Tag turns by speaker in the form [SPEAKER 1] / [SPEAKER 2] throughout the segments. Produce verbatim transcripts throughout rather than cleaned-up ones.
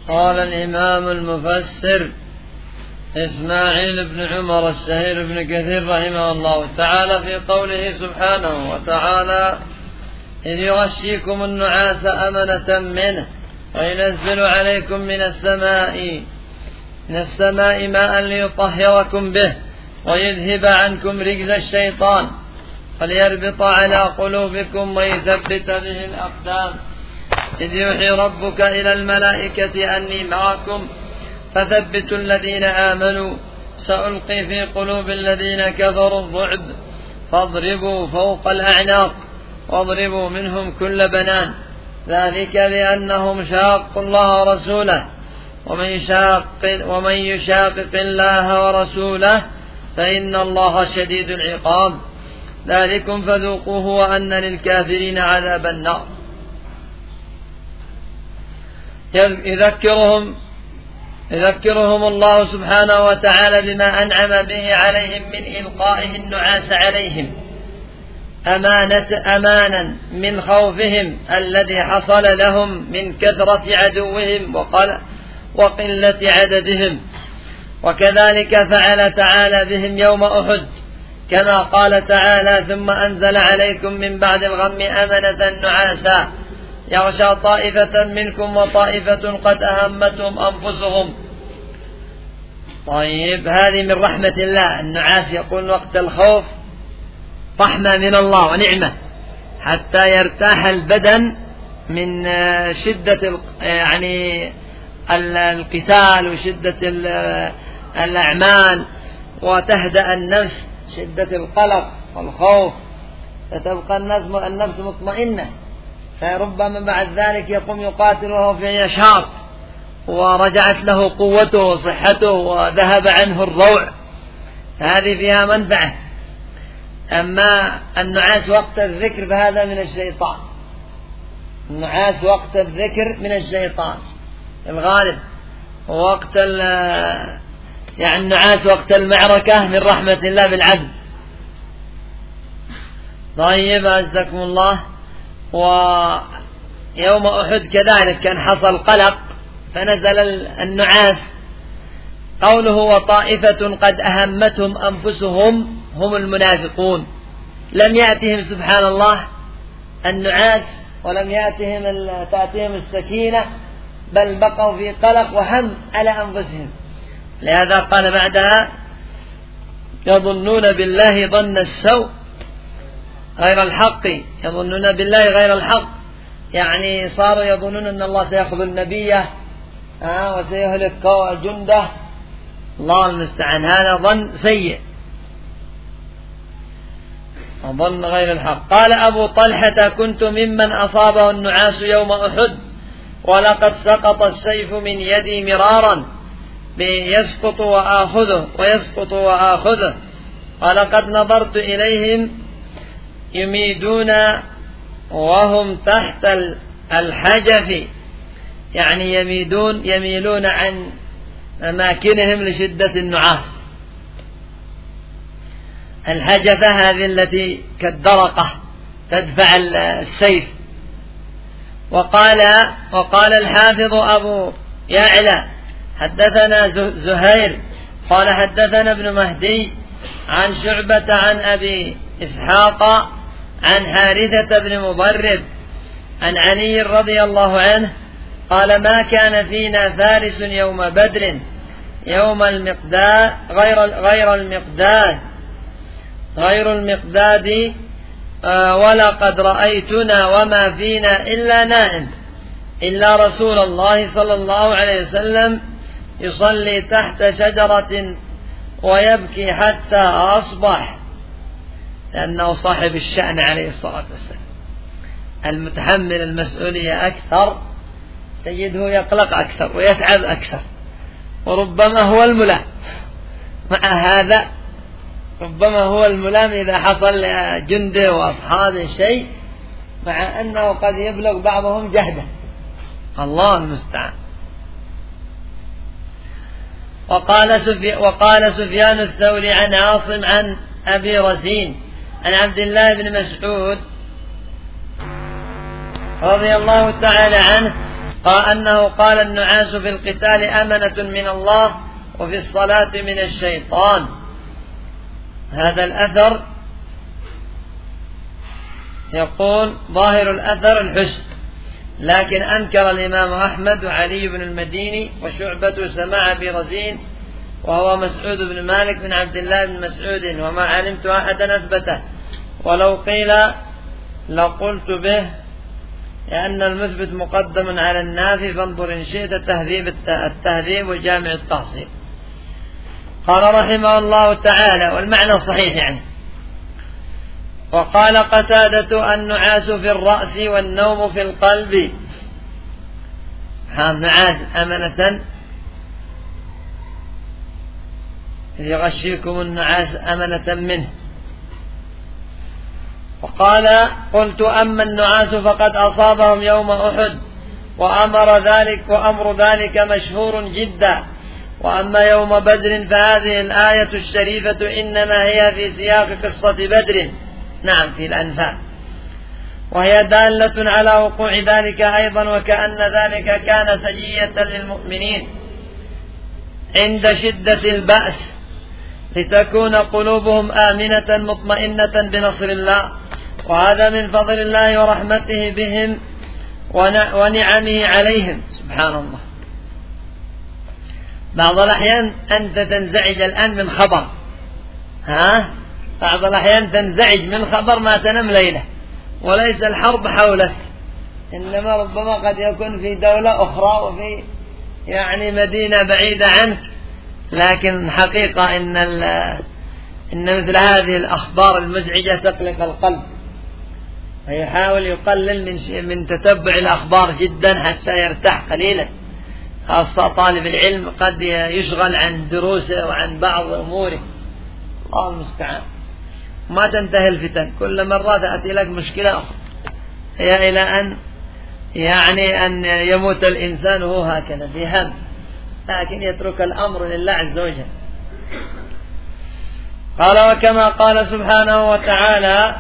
[SPEAKER 1] قال الإمام المفسر إسماعيل بن عمر السهير بن كثير رحمه الله تعالى في قوله سبحانه وتعالى: إذ يغشيكم النعاس أمنة منه وينزل عليكم من السماء من السماء ماء ليطهركم به ويذهب عنكم رجز الشيطان وليربط على قلوبكم ويثبت به الأقدام. إذ يوحي ربك إلى الملائكة أني معكم فثبتوا الذين آمنوا سألقي في قلوب الذين كفروا الرعب فاضربوا فوق الأعناق واضربوا منهم كل بنان ذلك بأنهم شاقوا الله ورسوله ومن يشاقق ومن يشاقق الله ورسوله فإن الله شديد العقاب ذلكم فذوقوه وأن للكافرين عذاب النار. يذكرهم يذكرهم الله سبحانه وتعالى بما أنعم به عليهم من إلقائه النعاس عليهم أمانة أمانا من خوفهم الذي حصل لهم من كثرة عدوهم وقلة عددهم، وكذلك فعل تعالى بهم يوم أحد كما قال تعالى: ثم أنزل عليكم من بعد الغم أمنة نعاسا يغشى طائفة منكم وطائفة قد أهمتهم أنفسهم. طيب، هذه من رحمة الله. النعاس يقول وقت الخوف رحمة من الله ونعمة حتى يرتاح البدن من شدة يعني القتال وشدة الأعمال، وتهدأ النفس شدة القلق والخوف، فتبقى النفس مطمئنة، فربما بعد ذلك يقوم يقاتل وهو في نشاط ورجعت له قوته وصحته وذهب عنه الروع، هذه فيها منفعة. أما النعاس وقت الذكر فهذا من الشيطان. النعاس وقت الذكر من الشيطان الغالب، ووقت يعني النعاس وقت المعركة من رحمة الله بالعبد. طيب، أعزكم الله. ويوم أحد كذلك كان حصل قلق فنزل النعاس. قوله وطائفة قد أهمتهم أنفسهم هم المنافقون، لم يأتهم سبحان الله النعاس ولم يأتهم تأتيهم السكينة، بل بقوا في قلق وهم على أنفسهم. لهذا قال بعدها: يظنون بالله ظن السوء غير الحق. يظنون بالله غير الحق، يعني صاروا يظنون أن الله سيأخذ النبي وسيهلك جنده. الله المستعان، هذا ظن سيء وظن غير الحق. قال أبو طلحة: كنت ممن أصابه النعاس يوم أحد ولقد سقط السيف من يدي مرارا يسقط وآخذه ويسقط وآخذه، ولقد نظرت إليهم يميدون وهم تحت الحجف، يعني يميدون يميلون عن أماكنهم لشدة النعاس. الحجفة هذه التي كالدرقة تدفع السيف. وقال وقال الحافظ أبو يعلى: حدثنا زهير قال حدثنا ابن مهدي عن شعبة عن أبي إسحاق عن حارثة بن مضرب عن علي رضي الله عنه قال: ما كان فينا فارس يوم بدر يوم المقداد غير غير المقداد غير المقداد آه ولقد رأيتنا وما فينا إلا نائم إلا رسول الله صلى الله عليه وسلم يصلي تحت شجرة ويبكي حتى أصبح، لأنه صاحب الشأن عليه الصلاة والسلام، المتحمل المسؤولية أكثر تجده يقلق أكثر ويتعب أكثر، وربما هو الملام. مع هذا ربما هو الملام إذا حصل لجنده وأصحابه شيء، مع أنه قد يبلغ بعضهم جهده. الله المستعان. وقال سفي وقال سفيان الثوري عن عاصم عن أبي رزين عن عبد الله بن مسعود رضي الله تعالى عنه قال أنه قال النعاس في القتال أمنة من الله وفي الصلاة من الشيطان. هذا الأثر يقول ظاهر الأثر الحسن، لكن أنكر الإمام أحمد وعلي بن المديني وشعبة سماع برزين وهو مسعود بن مالك بن عبد الله بن مسعود، وما علمت أحدا أثبته، ولو قيل لقلت به، لأن المثبت مقدم على النافي، فانظر إن شئت تهذيب التهذيب وجامع التحصيل. قال رحمه الله تعالى، والمعنى صحيح يعني. وقال قتادة النعاس في الرأس والنوم في القلب. النعاس أمنة يغشيكم النعاس أمنة منه. وقال قلت أما النعاس فقد أصابهم يوم أحد وأمر ذلك وأمر ذلك مشهور جدا، وأما يوم بدر فهذه الآية الشريفة إنما هي في سياق قصة بدر، نعم في الأنفال، وهي دالة على وقوع ذلك أيضا، وكأن ذلك كان سجية للمؤمنين عند شدة البأس لتكون قلوبهم آمنة مطمئنة بنصر الله، وهذا من فضل الله ورحمته بهم ونعمه عليهم. سبحان الله. بعض الأحيان أنت تنزعج الآن من خبر، ها بعض الأحيان تنزعج من خبر ما تنام ليلة، وليس الحرب حولك، إنما ربما قد يكون في دولة أخرى وفي يعني مدينة بعيدة عنك، لكن حقيقة إن, إن مثل هذه الأخبار المزعجة تقلق القلب، فيحاول يقلل من, من تتبع الأخبار جدا حتى يرتاح قليلا، خاصة طالب العلم قد يشغل عن دروسه وعن بعض أموره، الله المستعان. ما تنتهي الفتن، كل مرة تأتي لك مشكلة أخرى، هي إلى أن يعني أن يموت الإنسان وهو هكذا في هم، لكن يترك الأمر لله عز وجل. قال وكما قال سبحانه وتعالى،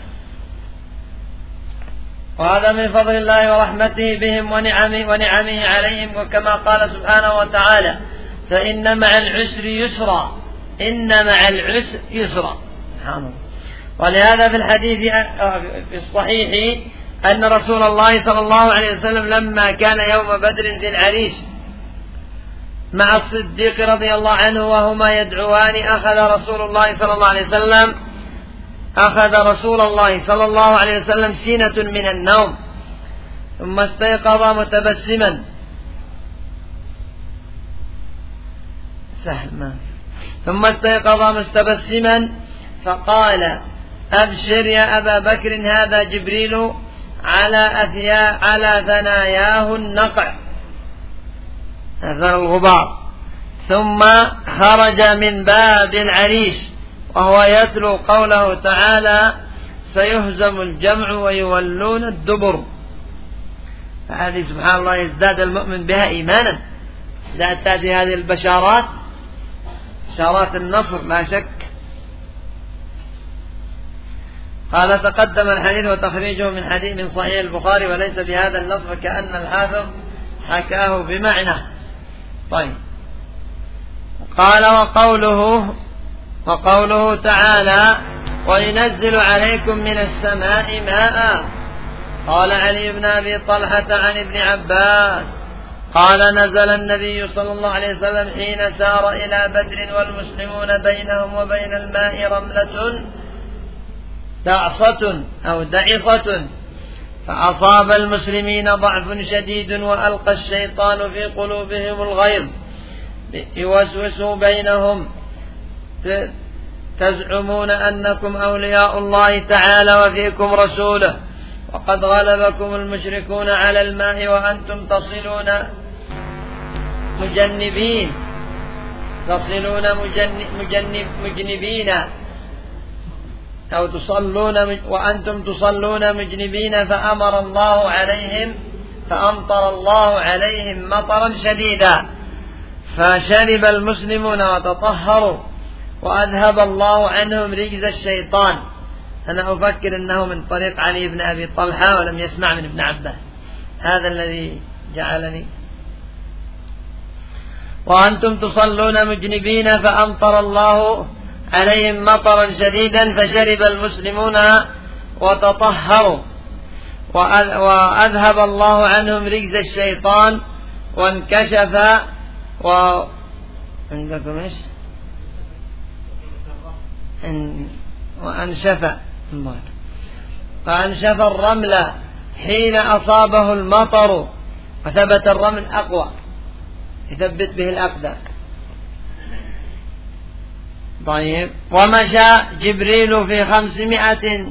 [SPEAKER 1] وهذا من فضل الله ورحمته بهم ونعمه, ونعمه عليهم، وكما قال سبحانه وتعالى فإن مع العسر يسرا، إن مع العسر يسرا. ولهذا في الحديث في الصحيح أن رسول الله صلى الله عليه وسلم لما كان يوم بدر في العريش مع الصديق رضي الله عنه وهما يدعوان، أخذ رسول الله صلى الله عليه وسلم أخذ رسول الله صلى الله عليه وسلم سينة من النوم، ثم استيقظ متبسما سهما ثم استيقظ مستبسما فقال أبشر يا أبا بكر، هذا جبريل على أثياء على ثناياه النقع، أثر الغبار، ثم خرج من باب العريش وهو يتلو قوله تعالى سيهزم الجمع ويولون الدبر. فهذه سبحان الله يزداد المؤمن بها إيمانا، إذا أتت هذه البشارات بشارات النصر لا شك. قال تقدم الحديث وتخريجه من حديث من صحيح البخاري وليس بهذا اللفظ، كأن الحافظ حكاه بمعنى. طيب، قال وقوله وقوله تعالى وينزل عليكم من السماء ماء. قال علي بن أبي طلحة عن ابن عباس قال نزل النبي صلى الله عليه وسلم حين سار إلى بدر والمسلمون بينهم وبين الماء رملة دعصة أو دعصة، فأصاب المسلمين ضعف شديد وألقى الشيطان في قلوبهم الغيظ يوسوس بينهم تزعمون أنكم أولياء الله تعالى وفيكم رسوله، وقد غلبكم المشركون على الماء وأنتم تصلون مجنبين تصلون مجنب مجنب مجنبين أو تصلون وأنتم تصلون مجنبين، فأمر الله عليهم فأمطر الله عليهم مطرا شديدا، فشرب المسلمون وتطهروا وأذهب الله عنهم رجز الشيطان. أنا أفكر أنه من طريق علي بن أبي طلحة ولم يسمع من ابن عباس، هذا الذي جعلني وأنتم تصلون مجنبين فأمطر الله عليهم مطرا شديدا فشرب المسلمون وتطهروا وأذهب الله عنهم رجز الشيطان وانكشف و عندكم ايش وأنشف وأنشف الرمل حين أصابه المطر، وثبت الرمل أقوى يثبت به الأقدام. طيب. ومشى جبريل في خمسمائة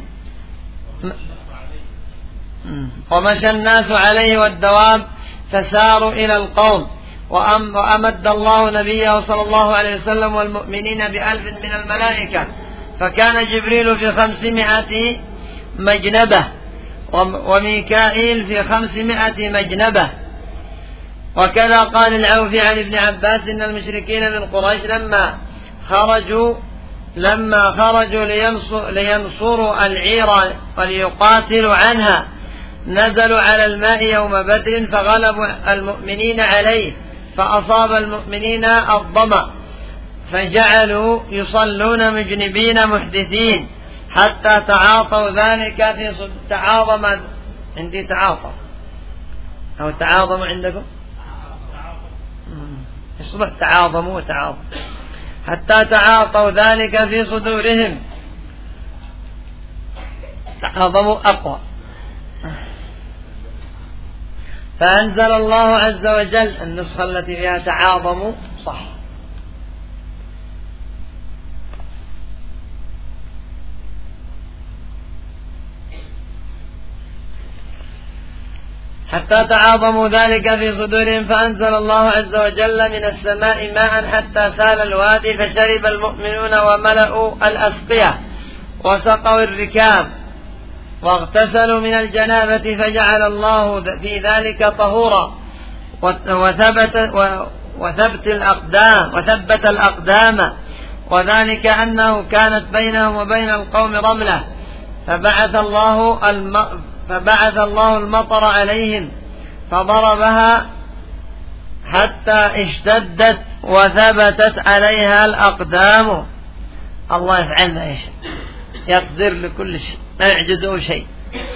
[SPEAKER 1] ومشى الناس عليه والدواب فساروا إلى القوم، وأمد الله نبيه صلى الله عليه وسلم والمؤمنين بألف من الملائكة، فكان جبريل في خمسمائة مجنبة وميكائيل في خمسمائة مجنبة. وكذا قال العوفي عن ابن عباس إن المشركين من قريش لما خرجوا لما خرجوا لينصر لينصروا العير وليقاتلوا عنها نزلوا على الماء يوم بدر فغلبوا المؤمنين عليه فأصاب المؤمنين الظمأ فجعلوا يصلون مجنبين محدثين حتى تعاطوا ذلك في صد... تعاظم عندي تعاطوا أو تعاظموا عندكم يصبح تعاظموا وتعاظموا حتى تعاطوا ذلك في صدورهم. تعاظموا أقوى. فأنزل الله عز وجل النسخة التي فيها تعاظموا صح. حتى تعاظموا ذلك في صدورهم فأنزل الله عز وجل من السماء ماء حتى سال الوادي فشرب المؤمنون وملأوا الأسقية وسقوا الركاب واغتسلوا من الجنابة فجعل الله في ذلك طهورا وثبت وثبت الأقدام وثبت الأقدام وذلك أنه كانت بينهم وبين القوم رملة فبعث الله الم فبعث الله المطر عليهم فضربها حتى اشتدت وثبتت عليها الأقدام. الله يفعل ما يشاء يقدر لكل شيء لا يعجزه شيء.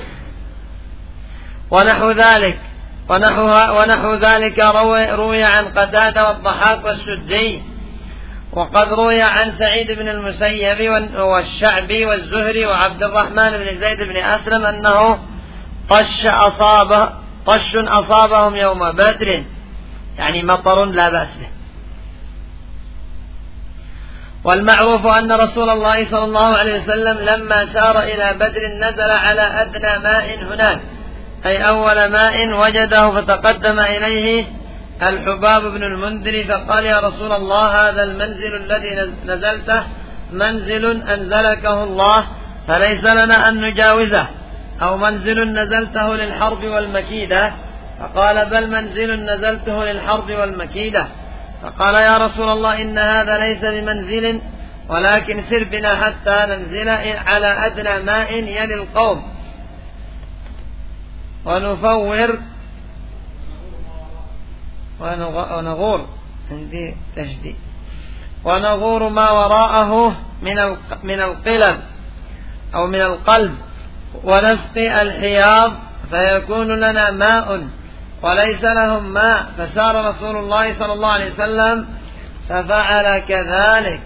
[SPEAKER 1] ونحو ذلك ونحو, ونحو ذلك روي, روي عن قتادة والضحاك والسدي، وقد روي عن سعيد بن المسيب والشعبي والزهري وعبد الرحمن بن زيد بن أسلم أنه طش أصابه طش أصابهم يوم بدر، يعني مطر لا بأس به. والمعروف أن رسول الله صلى الله عليه وسلم لما سار إلى بدر نزل على أدنى ماء هناك، أي أول ماء وجده، فتقدم إليه الحباب بن المنذر فقال يا رسول الله هذا المنزل الذي نزلته منزل أنزلكه الله فليس لنا أن نجاوزه، أو منزل نزلته للحرب والمكيدة؟ فقال بل منزل نزلته للحرب والمكيدة. فقال يا رسول الله إن هذا ليس بمنزل ولكن سر بنا حتى ننزل على أدنى ماء يلي القوم ونفور ونغور عندي تشديد ونغور ما وراءه من القلب أو من القلب ونسقي الحياض فيكون لنا ماء وليس لهم ماء. فسار رسول الله صلى الله عليه وسلم ففعل كذلك.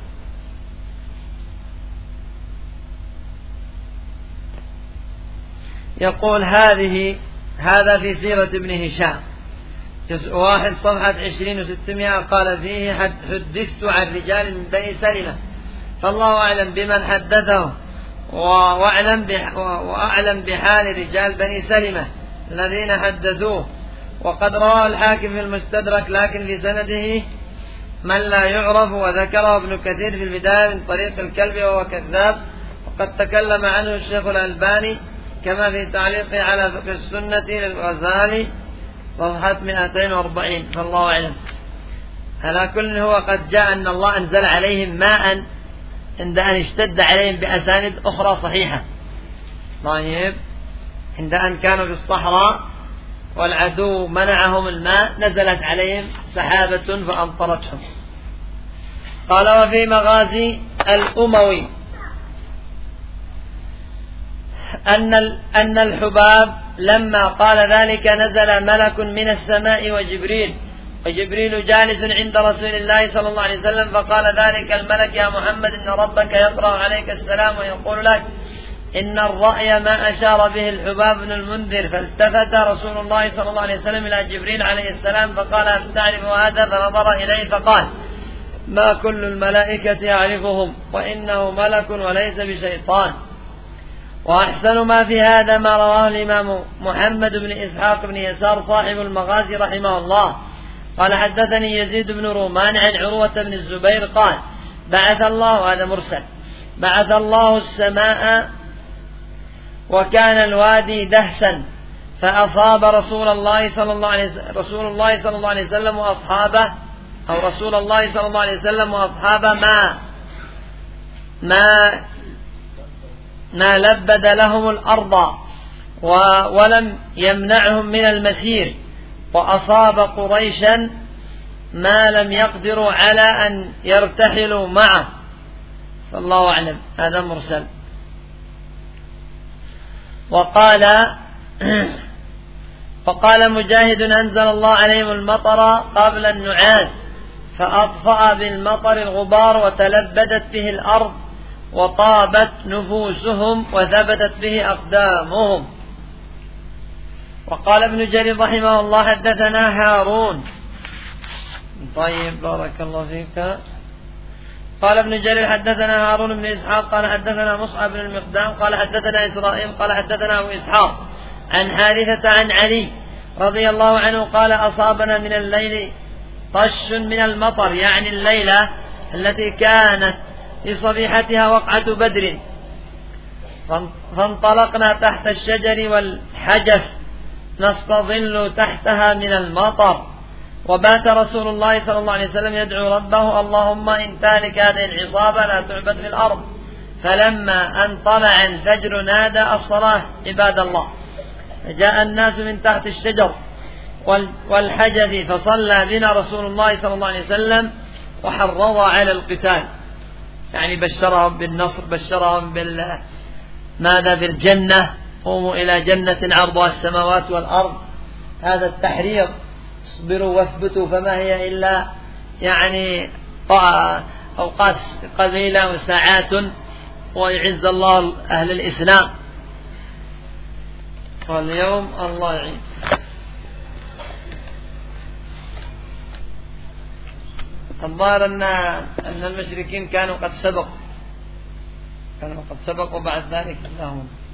[SPEAKER 1] يقول هذه هذا في سيرة ابن هشام جزء واحد صفحة عشرين وستمائة، قال فيه حدثت عن رجال من بني سلمة فالله أعلم بمن حدثه وأعلم وأعلم بحال رجال بني سلمة الذين حدثوه. وقد رواه الحاكم في المستدرك لكن في سنده من لا يعرف، وذكره ابن كثير في البداية من طريق الكلب وهو كذاب، وقد تكلم عنه الشيخ الألباني كما في تعليقه على فقه السنة للغزالي صفحة مئتين وأربعين. فالله أعلم. على كل هو قد جاء أن الله أنزل عليهم ماء عند أن اشتد عليهم بأسانيد أخرى صحيحة. طيب عند أن كانوا في الصحراء والعدو منعهم الماء نزلت عليهم سحابة فأمطرتهم. قال وفي مغازي الأموي أن أن الحباب لما قال ذلك نزل ملك من السماء وجبريل وجبريل جالس عند رسول الله صلى الله عليه وسلم، فقال ذلك الملك يا محمد إن ربك يقرأ عليك السلام ويقول لك إن الرأي ما أشار به الحباب بن المنذر. فالتفت رسول الله صلى الله عليه وسلم إلى جبريل عليه السلام فقال هل تعرف هذا؟ فنظر إليه فقال ما كل الملائكة يعرفهم وإنه ملك وليس بشيطان. وأحسن ما في هذا ما رواه الإمام محمد بن إسحاق بن يسار صاحب المغازي رحمه الله قال حدثني يزيد بن رومان عن عروة بن الزبير قال بعث الله، هذا مرسل، بعث الله السماء وكان الوادي دهسا فأصاب رسول الله صلى الله عليه وسلم رسول الله صلى الله عليه وسلم وأصحابه أو رسول الله صلى الله عليه وسلم وأصحابه ما ما ما لبد لهم الأرض ولم يمنعهم من المسير، وأصاب قريشا ما لم يقدروا على أن يرتحلوا معه. فالله أعلم. هذا مرسل. وقال وقال مجاهد أنزل الله عليهم المطر قبل النعاس فأطفأ بالمطر الغبار وتلبدت به الأرض وطابت نفوسهم وثبتت به أقدامهم. وقال ابن جرير رحمه الله حدثنا هارون. طيب بارك الله فيك. قال ابن جرير حدثنا هارون بن إسحاق قال حدثنا مصعب بن المقدام قال حدثنا إسرائيل قال حدثنا أبو إسحاق عن حارثة عن علي رضي الله عنه قال أصابنا من الليل طش من المطر، يعني الليلة التي كانت في صبيحتها وقعة بدر، فانطلقنا تحت الشجر والحجف نستظل تحتها من المطر، وبات رسول الله صلى الله عليه وسلم يدعو ربه اللهم إن تهلك هذه العصابة لا تعبد في الأرض. فلما أن طلع الفجر نادى الصلاة عباد الله، فجاء الناس من تحت الشجر والحجف فصلى بنا رسول الله صلى الله عليه وسلم وحرض على القتال، يعني بشرهم بالنصر، بشرهم بال ماذا بالجنة، قوموا إلى جنة عرضها السماوات والأرض. هذا التحريض، اصبروا واثبتوا فما هي إلا يعني أوقات قليلة وساعات ويعز الله أهل الإسلام. واليوم الله يعين. الظاهر أن أن المشركين كانوا قد سبقوا كانوا قد سبقوا بعد ذلك. اللهم